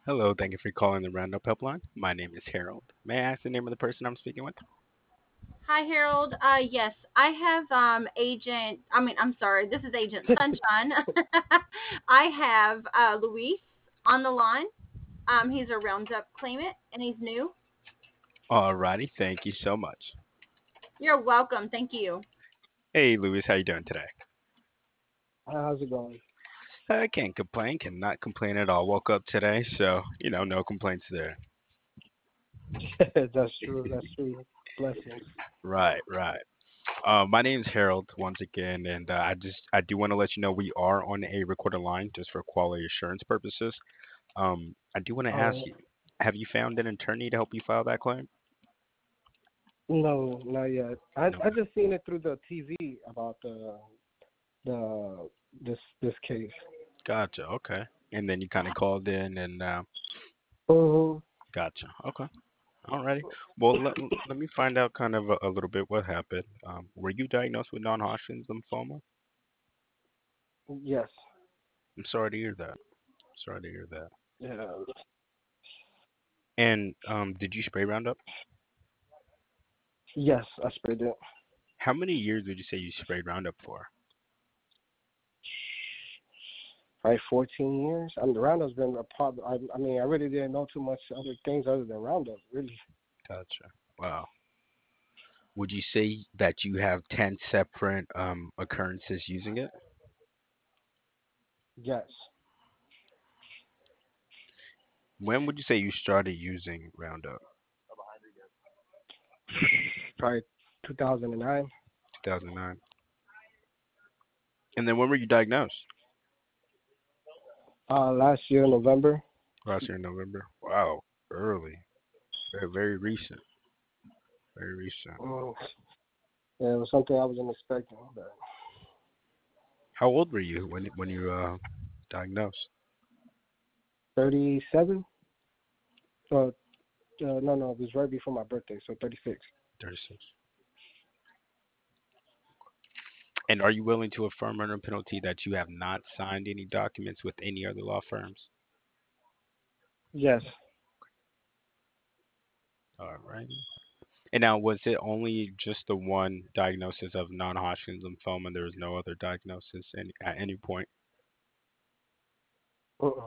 Hello, thank you for calling the Roundup Helpline. My name is Harold. May I ask the name of the person I'm speaking with? Hi, Harold. Yes, I have agent. I'm sorry. This is Agent Sunshine. I have Luis on the line. He's a Roundup claimant, and he's new. Alrighty, thank you so much. You're welcome. Thank you. Hey, Luis, how you doing today? How's it going? I can't complain, cannot complain at all. Woke up today, so no complaints there. That's true. That's true. Blessings. Right, right. My name's Harold once again, and I do want to let you know we are on a recorded line just for quality assurance purposes. I do want to ask Oh you, have you found an attorney to help you file that claim? no, not yet. I No. I just seen it through the TV about the this case. Gotcha. Okay. And then you kind of called in and Mm-hmm. gotcha. Okay. Alrighty. Well, let me find out kind of a little bit what happened. Were you diagnosed with non-Hodgkin's lymphoma? Yes. I'm sorry to hear that. Sorry to hear that. Yeah. And did you spray Roundup? Yes, I sprayed it. How many years would you say you sprayed Roundup for? Right, 14 years. I mean, the Roundup's been a part. I mean, I really didn't know too much other things other than Roundup. Really. Gotcha. Wow. Would you say that you have 10 separate occurrences using it? Yes. When would you say you started using Roundup? Probably 2009. 2009. And then when were you diagnosed? Last year November. Last year in November. Wow. Early. Very, very recent. Very recent. Mm. Yeah, it was something I wasn't expecting. But How old were you when you diagnosed? 37. No, it was right before my birthday, so 36. 36. And are you willing to affirm under penalty that you have not signed any documents with any other law firms? Yes. All right. And now, was it only just the one diagnosis of non-Hodgkin's lymphoma? There was no other diagnosis at any point? Uh-uh.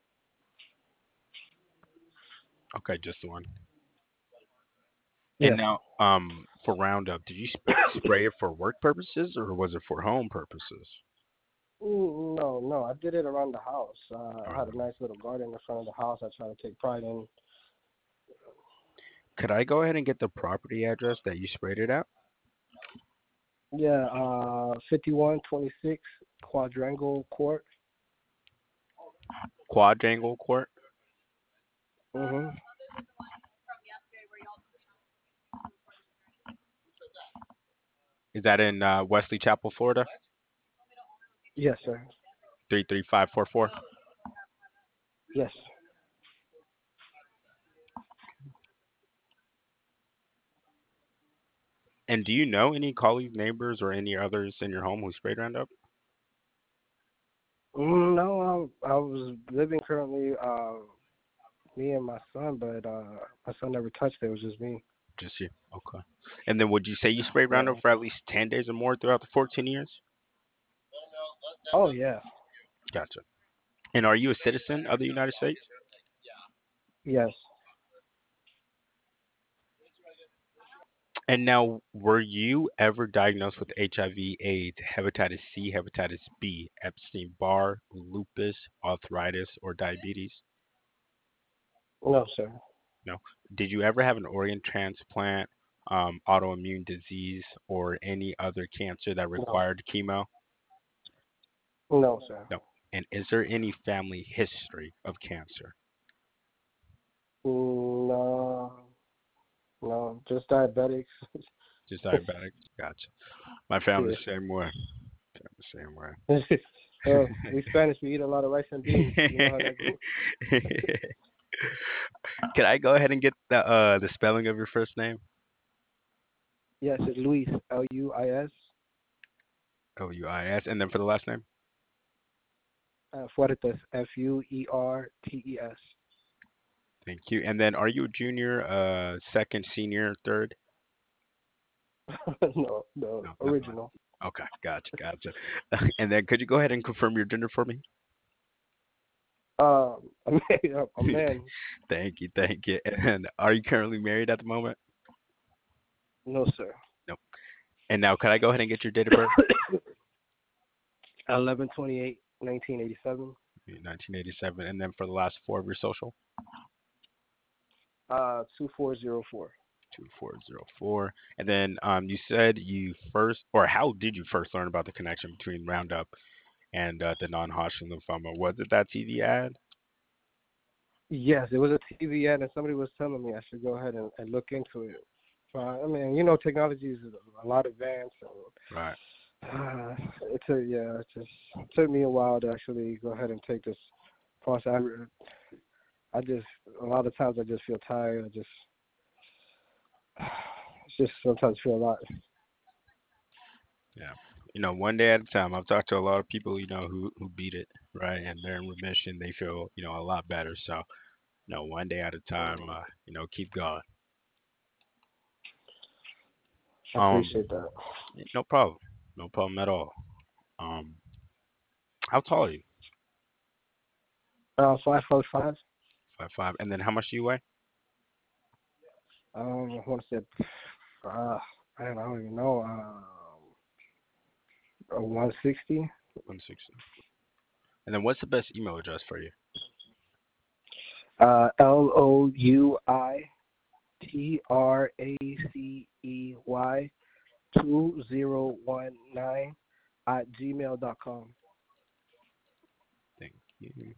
Okay, just the one. And Yes. now, for Roundup, did you spray it for work purposes or was it for home purposes? No, no, I did it around the house. I had a Um, nice little garden in front of the house. I try to take pride in. could I go ahead and get the property address that you sprayed it at? Yeah, 5126 Quadrangle Court. Quadrangle Court. Mm-hmm. Is that in Wesley Chapel, Florida? Yes, sir. 33544. Yes. And do you know any colleagues, neighbors, or any others in your home who sprayed Roundup? No, I was living currently, me and my son, but my son never touched it. It was just me. Just you. Okay. And then would you say you sprayed Roundup Yeah. for at least 10 days or more throughout the 14 years? Oh, yeah. Gotcha. And are you a citizen of the United States? Yes. And now, were you ever diagnosed with HIV, AIDS, hepatitis C, hepatitis B, Epstein-Barr, lupus, arthritis, or diabetes? No, sir. No. Did you ever have an organ transplant, autoimmune disease, or any other cancer that No. required chemo? No, sir. No. And is there any family history of cancer? No. No, just diabetics. Just diabetics? Gotcha. My family's Yeah. the same way. Family's the same way. We Spanish, we eat a lot of rice and beans. You know how that goes. Can I go ahead and get the spelling of your first name? Yes, it's Luis, Luis, Luis, and then for the last name? Fuertes, Fuertes. Thank you. And then are you a junior, second, senior, third? No, the No, nothing like original. that. Okay, gotcha, gotcha. And then could you go ahead and confirm your gender for me? A man, a man. Thank you, thank you. And are you currently married at the moment? No, sir. Nope. And now could I go ahead and get your date of birth? 11/28/1987. 1987. And then for the last four of your social? 2404. 2404. And then you said you first, or how did you first learn about the connection between Roundup and the non-Hodgkin lymphoma? Was it that TV ad? Yes, it was a TV ad, and somebody was telling me I should go ahead and look into it. So, I mean, technology is a lot advanced, Right. and it just took me a while to actually go ahead and take this process. I just a lot of times I just feel tired. It's just sometimes feel a lot. Yeah. One day at a time. I've talked to a lot of people, who beat it, right? And they're in remission. They feel, a lot better. So, one day at a time, keep going. I Um, appreciate that. no problem. No problem at all. Um, how tall are you? 5'5". 5'5". And then how much do you weigh? I want to say, man, I don't even know. 160. 160. And then what's the best email address for you? LOUITRACEY 2019 at gmail.com. Thank you.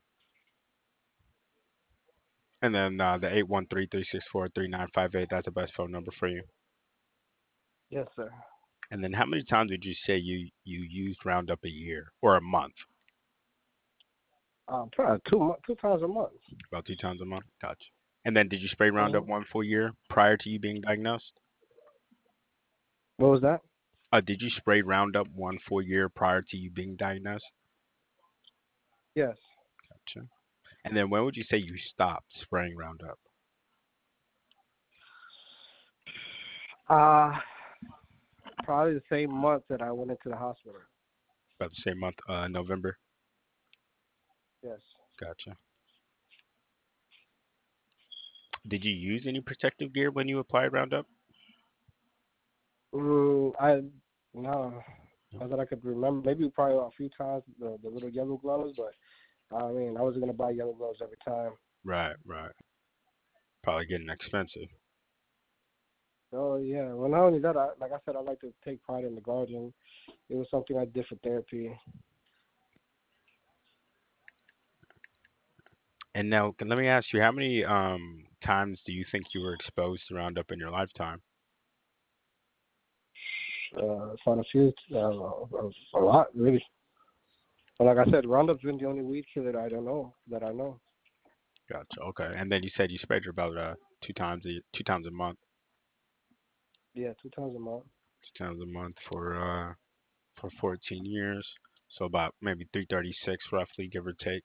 And then the 813-364-3958. That's the best phone number for you. Yes, sir. And then how many times would you say you used Roundup a year or a month? Probably two times a month. About two times a month. Gotcha. And then did you spray Roundup Mhm. one full year prior to you being diagnosed? What was that? Did you spray Roundup one full year prior to you being diagnosed? Yes. Gotcha. And then when would you say you stopped spraying Roundup? Uh, Probably the same month that I went into the hospital. About the same month, November. Yes. Gotcha. Did you use any protective gear when you applied Roundup? I no, No. not that I could remember. Maybe probably a few times the little yellow gloves, but I mean I wasn't gonna buy yellow gloves every time. Right, right. Probably getting expensive. So yeah, well not only that, like I said, I like to take pride in the garden. It was something I did for therapy. And now, let me ask you, how many times do you think you were exposed to Roundup in your lifetime? Quite a few, a lot really. But like I said, Roundup's been the only weed killer that I don't know that I know. Gotcha. Okay. And then you said you sprayed her about two times a month, Yeah, two times a month. 2 times a month for 14 years. So about maybe 336 roughly, give or take.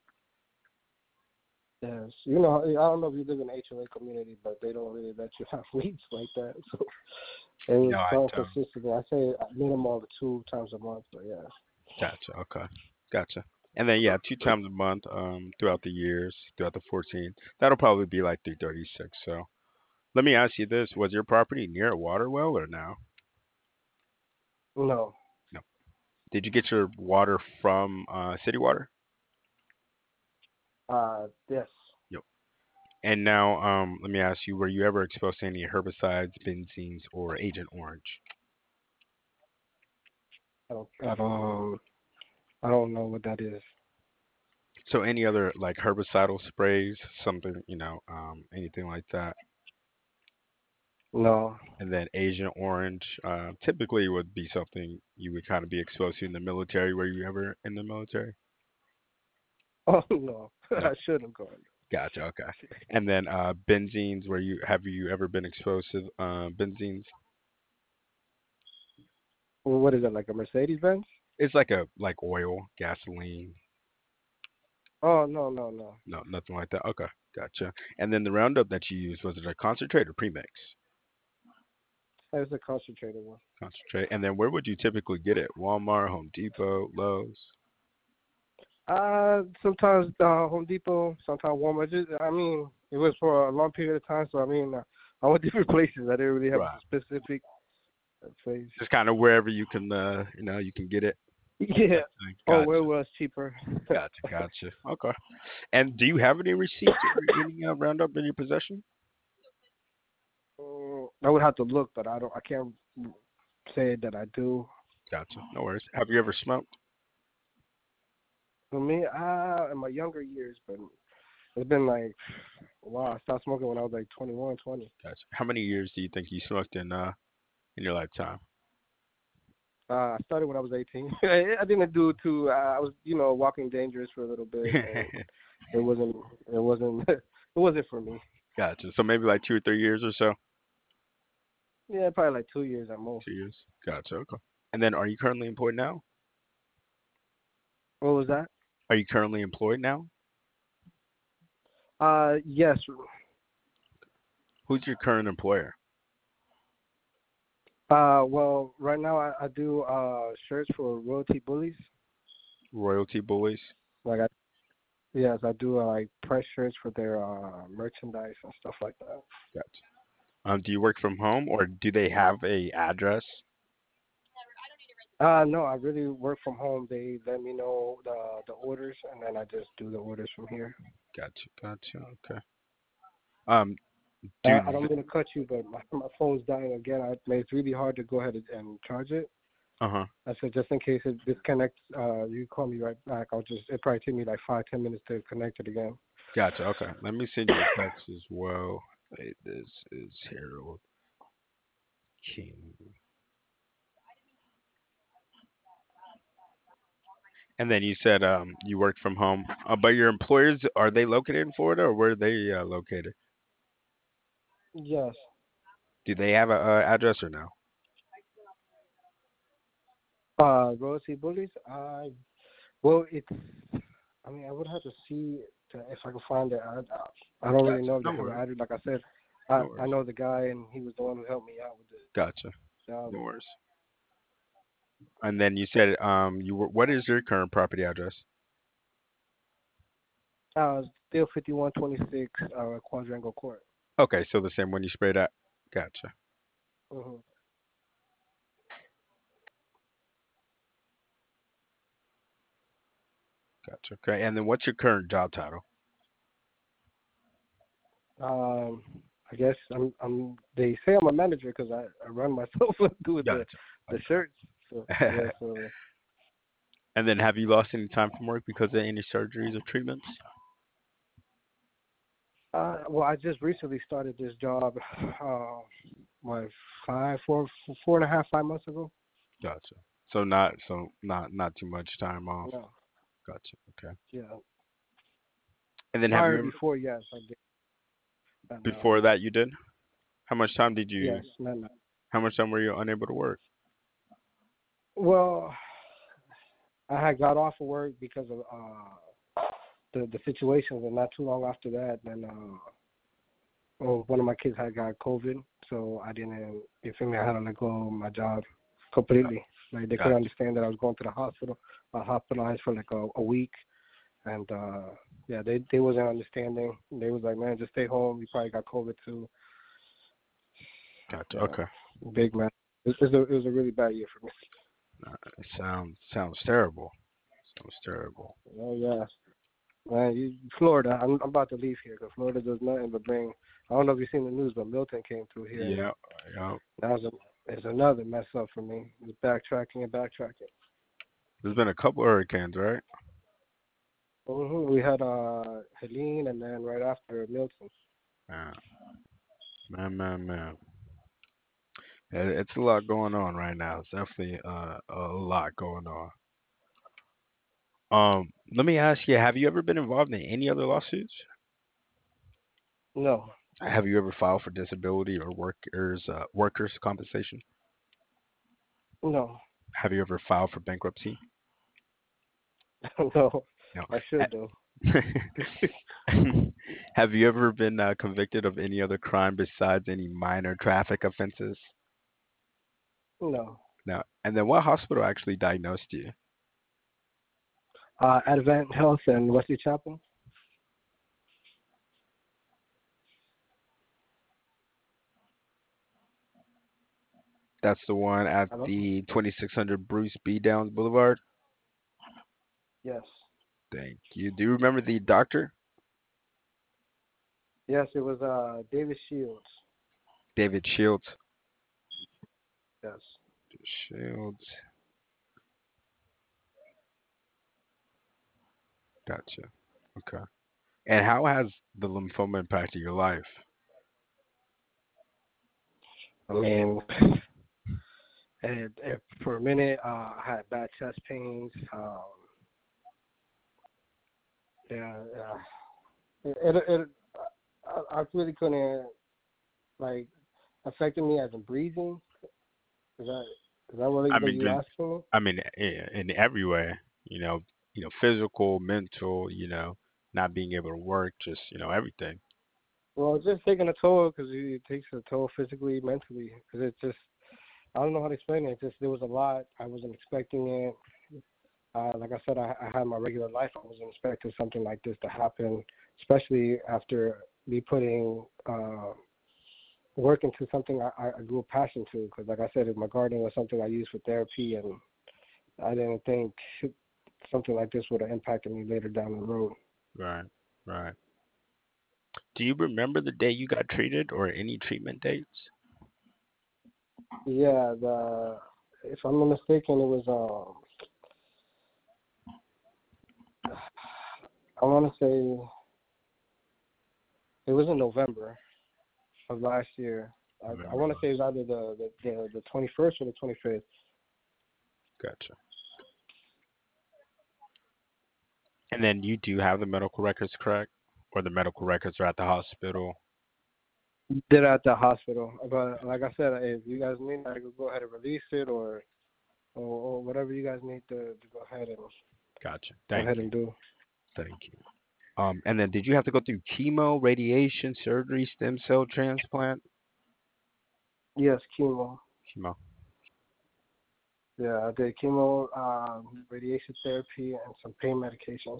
Yes, I don't know if you live in the HOA community, but they don't really let you have weeds like that. So it was No, I so don't. consistent. I say minimum of two times a month, but yeah. Gotcha. Okay. Gotcha. And then yeah, 2 times a month throughout the years, throughout the 14. That'll probably be like 336. So let me ask you this: was your property near a water well or no? No. No. Did you get your water from city water? Yes. Yep. And now, let me ask you: were you ever exposed to any herbicides, benzenes, or Agent Orange? I don't. I don't. I don't know what that is. So any other like herbicidal sprays, something, anything like that? No. And then Agent Orange, typically would be something you would kind of be exposed to in the military. Were you ever in the military? Oh no. No. I should have gone. Gotcha. Okay. And then benzenes, have you ever been exposed to benzenes? Well, what is it, like a Mercedes Benz? It's like oil, gasoline. Oh no, no, no. No, nothing like that. Okay. Gotcha. And then the Roundup that you used, was it a concentrate or premix? It was a concentrated one. Concentrate. And then where would you typically get it? Walmart, Home Depot, Lowe's? Sometimes Home Depot, sometimes Walmart. Just, I mean, it was for a long period of time, so I mean, I went different places. I didn't really have Right. a specific place. Just kind of wherever you can, you can get it. Yeah. Type thing. Oh, where Gotcha. was cheaper? Gotcha. Okay. And do you have any receipts or any Roundup in your possession? I would have to look, but I don't. I can't say that I do. Gotcha. No worries. Have you ever smoked? For me, in my younger years, but it's been like, wow. I started smoking when I was like 21, 20. Gotcha. How many years do you think you smoked in your lifetime? I started when I was 18. I didn't do too. I was, walking dangerous for a little bit, and it wasn't. It wasn't. It wasn't for me. Gotcha. So maybe like 2 or 3 years or so. Yeah, probably like 2 years at most. 2 years. Gotcha. Okay. And then, are you currently employed now? What was that? Are you currently employed now? Yes. Who's your current employer? Well, right now I do shirts for Royalty Bullies. Royalty Bullies. Like yes, I do like press shirts for their merchandise and stuff like that. Gotcha. Do you work from home or do they have a address? No, I really work from home. They let me know the orders, and then I just do the orders from here. Gotcha. Gotcha. Okay. Um, do I don't mean to cut you, but my phone's dying again. It's really hard to go ahead and charge it. uh-huh. I said just in case it disconnects, you call me right back. It probably take me like 5-10 minutes to connect it again. Gotcha. Okay. Let me send you a text as well. Hey, this is Harold King. And then you said you work from home. But your employers, are they located in Florida or where are they located? Yes. Do they have a address or no? Royalty Bullies. Well, it's. I mean, I would have to see if I can find it. I don't really Gotcha. know if they No have an worries. address. Like I said, No I worries. know the guy, and he was the one who helped me out with the Gotcha. job. No worries. And then you said what is your current property address? Still 5126 Quadrangle Court. Okay, so the same one you sprayed at. Gotcha. hmm Gotcha. Okay. And then what's your current job title? Um, I guess I'm. They say I'm a manager because I run myself doing Gotcha. the shirts. So yeah. Okay. So And then have you lost any time from work because of any surgeries or treatments? well, I just recently started this job. What 4.5, 5 months ago? Gotcha. So not too much time off. No. Gotcha. Okay. Yeah. And then have Prior you ever before, yes, I did. No. before that you did? How much time did Yes, you no. how much time were you unable to work? Well, I had got off of work because of the situations, and not too long after that, then one of my kids had got COVID, so I didn't. You feel me? I had to let go of my job completely. Like they couldn't Gotcha. understand that I was going to the hospital. I was hospitalized for like a week, and yeah, they wasn't understanding. They was like, man, just stay home. You probably got COVID too. Gotcha. Yeah, Okay. big man. It was a really bad year for me. It sounds terrible. Sounds terrible. Oh yeah, man. Florida. I'm about to leave here because Florida does nothing but bring. I don't know if you've seen the news, but Milton came through here, and Yeah. Yeah. that was it's another mess up for me. It's backtracking and backtracking. There's been a couple hurricanes, right? We had Helene, and then right after Milton. Man, man. It's a lot going on right now. It's definitely a lot going on. Let me ask you, have you ever been involved in any other lawsuits? No, Have you ever filed for disability or workers compensation? no, Have you ever filed for bankruptcy? no. No. I should though. Have you ever been convicted of any other crime besides any minor traffic offenses? No. No. And then what hospital actually diagnosed you? Advent Health and Wesley Chapel. That's the one at Hello? the 2600 Bruce B. Downs Boulevard. Yes. Thank you. Do you remember the doctor? Yes, it was David Shields. David Shields. Yes. Shields. Gotcha. Okay. And how has the lymphoma impacted your life? I mean, and for a minute, I had bad chest pains. Yeah, yeah. I really couldn't like affected me as in breathing. Is that is that I what mean, you asking me? I mean, in every way, physical, mental, not being able to work, just, everything. Well, it's just taking a toll because it takes a toll physically, mentally. Because it's just I don't know how to explain it. It's just there was a lot. I wasn't expecting it. Like I said, I had my regular life. I wasn't expecting something like this to happen, especially after me putting work into something I grew a passion to. Because, like I said, my gardening was something I used for therapy, and I didn't think something like this would have impacted me later down the road. Right, right. Do you remember the day you got treated or any treatment dates? Yeah, the if I'm not mistaken, it was I want to say it was in November of last year. I November want to say last. it was either the 21st or the 25th. Gotcha. And then you do have the medical records, correct? Or the medical records are at the hospital? Did at the hospital, but like I said, if you guys need, I could go ahead and release it, or whatever you guys need to Gotcha. go Thank ahead you. and do. Thank you. And then did you have to go through chemo, radiation, surgery, stem cell transplant? Yes, chemo. Chemo. Yeah, I did chemo, radiation therapy, and some pain medications.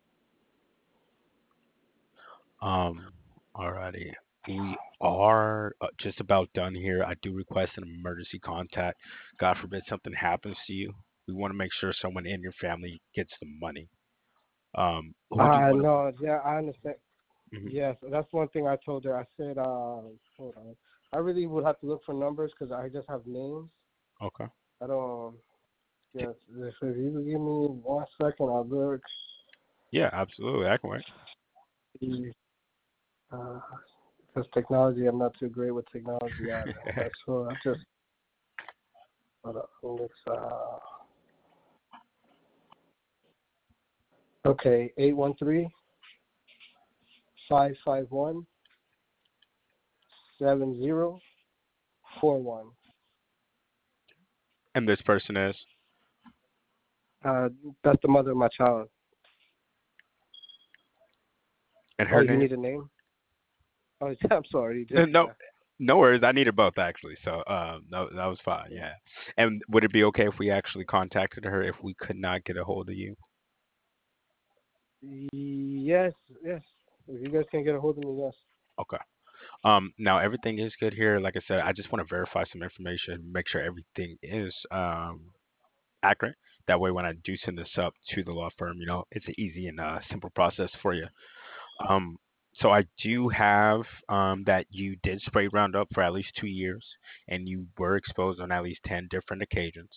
Um, Alrighty. We are just about done here. I do request an emergency contact. God forbid something happens to you. We want to make sure someone in your family gets the money. Who do you want to? No, yeah, I understand. Hmm. Yes, that's one thing I told her. I said, hold on. I really would have to look for numbers because I just have names. Okay. I don't. T- Yes, if you could give me 1 second, I'll look. Yeah, absolutely. I can wait. Uh, because technology, I'm not too great with technology either. That's so I just hold up. It's okay. 813-551-7041. And this person is, Uh, that's the mother of my child. and Oh, her you name? need a name? Oh, I'm sorry, you did. No, no worries. I needed both actually, so no, that was fine. Yeah. And would it be okay if we actually contacted her if we could not get a hold of you? Yes, yes. If you guys can get a hold of me, yes. Okay. Now everything is good here. Like I said, I just want to verify some information, make sure everything is accurate. That way, when I do send this up to the law firm, it's an easy and simple process for you. Um, so I do have that you did spray Roundup for at least 2 years, and you were exposed on at least 10 different occasions.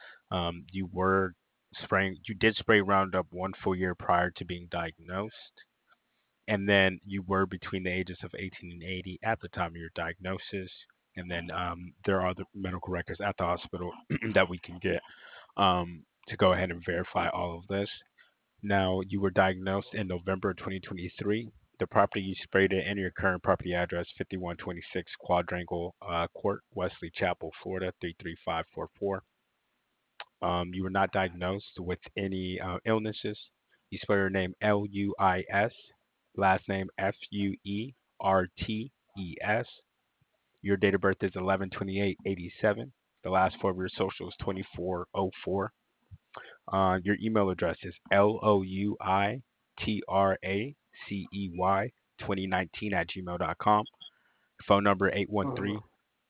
You did spray Roundup 1 full year prior to being diagnosed, and then you were between the ages of 18 and 80 at the time of your diagnosis. And then there are the medical records at the hospital that we can get to go ahead and verify all of this. Now, you were diagnosed in November 2023. The property you sprayed it in your current property address, 5126 Quadrangle Court, Wesley Chapel, Florida, 33544. You were not diagnosed with any illnesses. You spell your name Luis. last name Fuertes. Your date of birth is 11/28/87. The last four of your social is 2404. Your email address is louitracey2019 Phone number Mhm.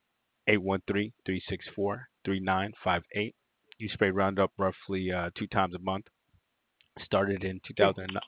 813-364-3958. You spray Roundup roughly two times a month. Started in Yeah. 2009.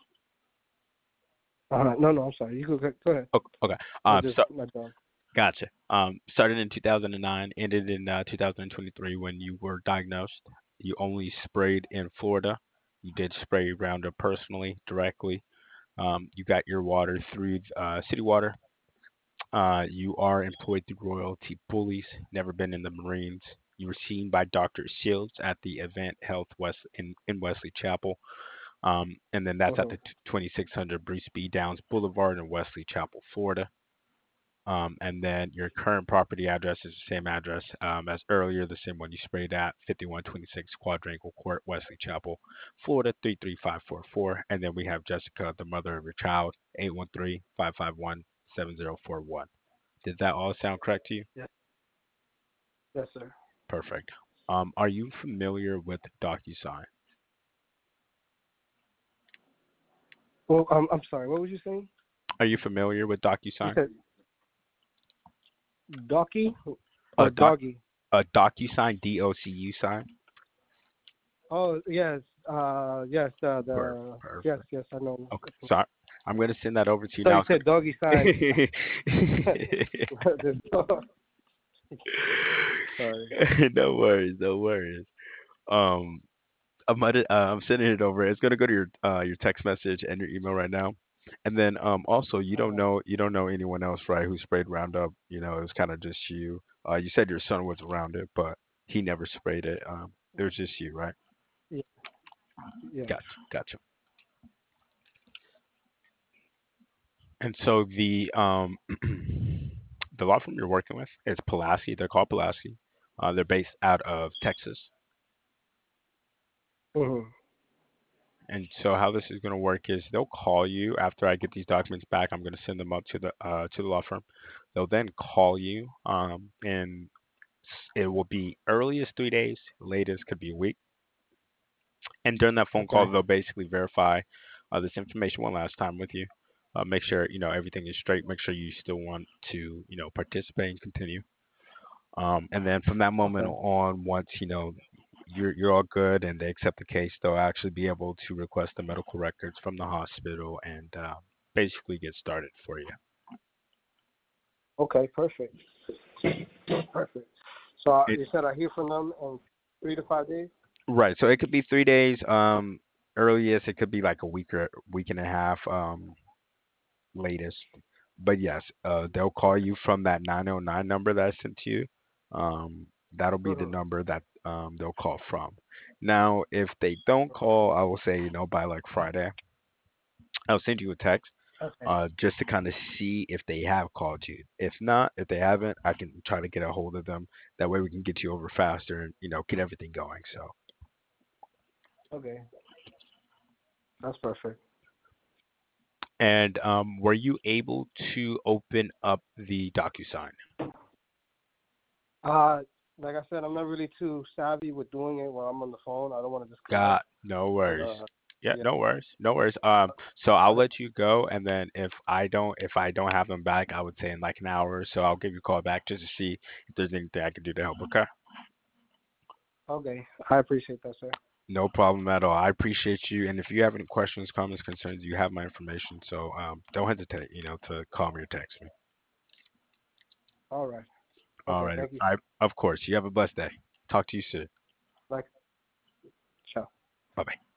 No, no, I'm sorry. You go ahead. Oh, okay. I Um, just so my dog. Gotcha. Started in 2009, ended in 2023 when you were diagnosed. You only sprayed in Florida. You did spray Roundup personally, directly. You got your water through city water. You are employed through Royalty Bullies. Never been in the Marines. You were seen by Dr. Shields at the Event Health West in Wesley Chapel. And then that's at Mhm. the 2600 Bruce B. Downs Boulevard in Wesley Chapel, Florida. And then your current property address is the same address as earlier, the same one you sprayed at, 5126 Quadrangle Court, Wesley Chapel, Florida 33544. And then we have Jessica, the mother of your child, 813-551-7041. Did that all sound correct to you? Yeah. Yes, sir. Perfect. Are you familiar with DocuSign? Well, I'm sorry. What was you saying? Are you familiar with You DocuSign? said Docky A or doc doggy? a DocuSign, DOCU sign? Oh yes. Yes. Yes. Perfect. Yes. I know. Okay. So I'm going to send that over to you So now. you It's said doggy sign. gonna... The dog. Sorry. No worries, no worries. Um, I'm sending it over. It's gonna go to your text message and your email right now. And then also Okay. you don't know anyone else, right, who sprayed Roundup. You know, it was kind of just you. You said your son was around it, but he never sprayed it. It was just you, right? Yeah. Yes. Gotcha, gotcha. And so the law firm you're working with is Pulaski. They're called Pulaski. They're based out of Texas. Mhm. And so how this is going to work is they'll call you after I get these documents back. I'm going to send them up to the law firm. They'll then call you, and it will be earliest 3 days, latest could be a week. And during that phone call, Okay. they'll basically verify this information one last time with you. Make sure everything is straight. Make sure you still want to participate and continue. And then from that moment Okay. on, once you're all good and they accept the case, they'll actually be able to request the medical records from the hospital and basically get started for you. Okay. Perfect. Perfect. So It, you said I hear from them in 3 to 5 days. right. So it could be 3 days. Earliest it could be like a week or week and a half. Latest. But yes, they'll call you from that 909 number that I sent to you. That'll be the Mhm. number that they'll call from. Now, if they don't call, I will say, by like Friday, I'll send you a text Okay. just to kind of see if they have called you. If not, if they haven't, I can try to get a hold of them. That way we can get you over faster and, get everything going. So, Okay. That's perfect. and were you able to open up the DocuSign? Uh, like I said, I'm not really too savvy with doing it while I'm on the phone. I don't want to just click. Got no But worries. Yeah, yeah. no worries, no worries. So I'll But let you go, and then if I don't have them back, I would say in like an hour or so, I'll give you a call back just to see if there's anything I can do to help. Okay? okay. I appreciate that, sir. No problem at all. I appreciate you, and if you have any questions, comments, concerns, you have my information. So don't hesitate, to call me or text me. All right. All Okay. right. Thank you. Of course. You have a blessed day. Talk to you soon. Like, ciao. Bye bye.